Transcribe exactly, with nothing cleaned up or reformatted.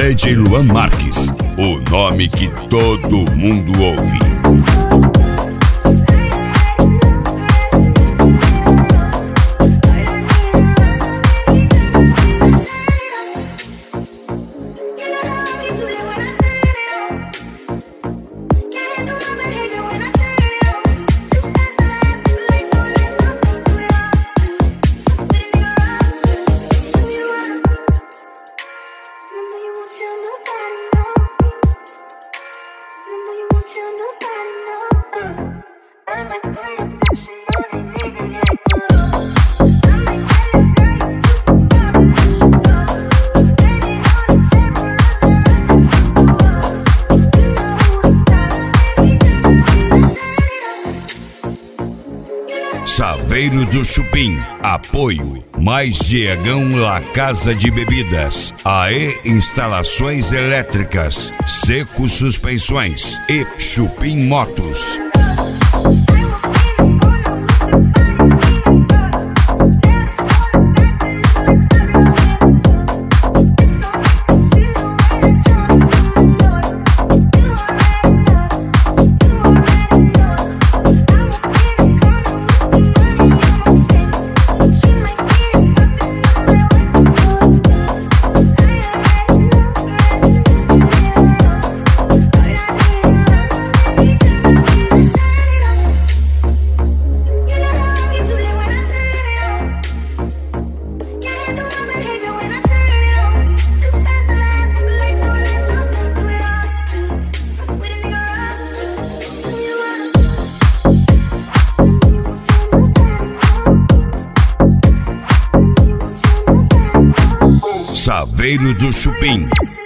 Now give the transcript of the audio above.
D J Luan Marques, o nome que todo mundo ouve. Saveiro do Chupim, apoio Mais Diegão La Casa de Bebidas, A E Instalações Elétricas, Seco Suspensões e Chupim Motos. Saveiro do Chupim.